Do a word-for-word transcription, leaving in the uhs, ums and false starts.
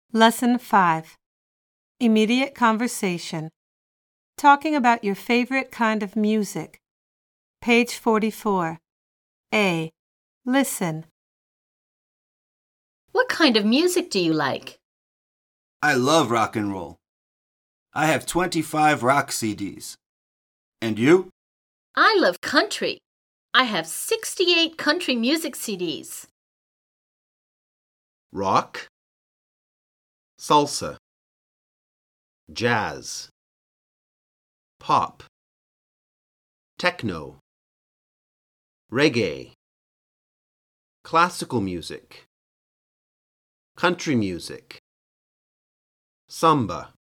Lesson five. Immediate conversation. Talking about your favorite kind of music. Page forty-four. A. Listen. What kind of music do you like? I love rock and roll. I have twenty-five rock C Ds. And you? I love country. I have sixty-eight country music C Ds. Rock, salsa, jazz, pop, techno, reggae, classical music, country music, samba.